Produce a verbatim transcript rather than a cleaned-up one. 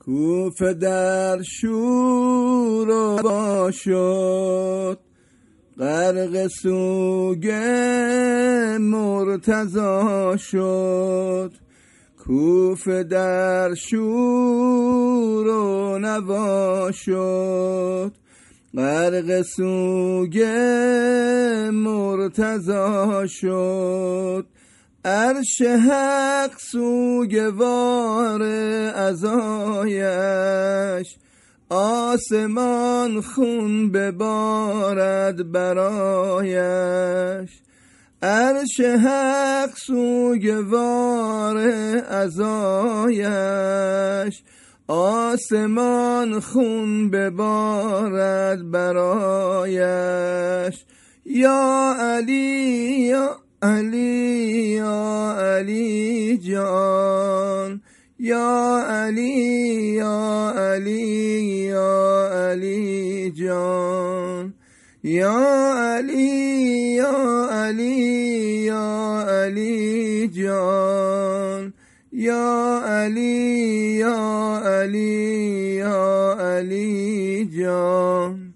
کوفه در شور و با شد، غرق سوگ مرتضی شد. کوفه در شور و نوا شد، غرق سوگ مرتضی شد. عرش حق سوگوار عزایش، آسمان خون ببارد برایش. عرش حق سوگوار عزایش، آسمان خون ببارد برایش. یا علی یا علی یا علی جان، یا علی یا علی یا علی جان، یا علی یا علی یا علی جان، یا علی یا علی یا علی جان.